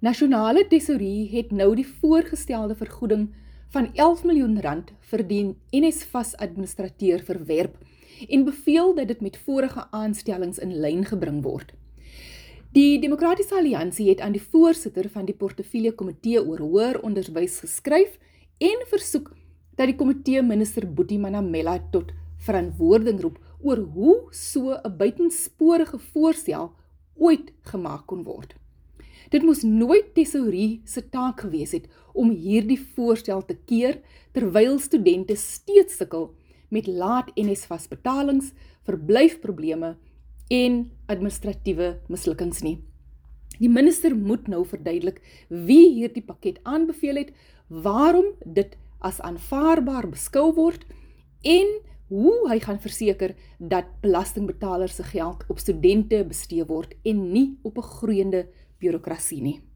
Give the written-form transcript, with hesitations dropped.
Nasionale Tesourie het nou die voorgestelde vergoeding van R11 miljoen vir die NSFAS administrateur verwerp en beveel dat dit met vorige aanstellings in lyn gebring word. Die Demokratiese Alliansie het aan die voorsitter van die portefeulje komitee oor hoër onderwys geskryf en versoek dat die komitee minister Boetie Manamela tot verantwoording roep oor hoe so 'n buitensporige voorstel ooit gemaak kon word. Dit moes nooit Tesourie se taak gewees het om hierdie voorstel te keer, terwyl studente steeds sukkel met laat NSFAS betalings, verblyfprobleme en administratiewe mislukkings nie. Die minister moet nou verduidelik wie hierdie pakket aanbeveel het, waarom dit as aanvaarbaar beskou word en hoe hy gaan verseker dat belastingbetalers se geld op studente bestee word en nie op 'n groeiende bureaukrasie nie.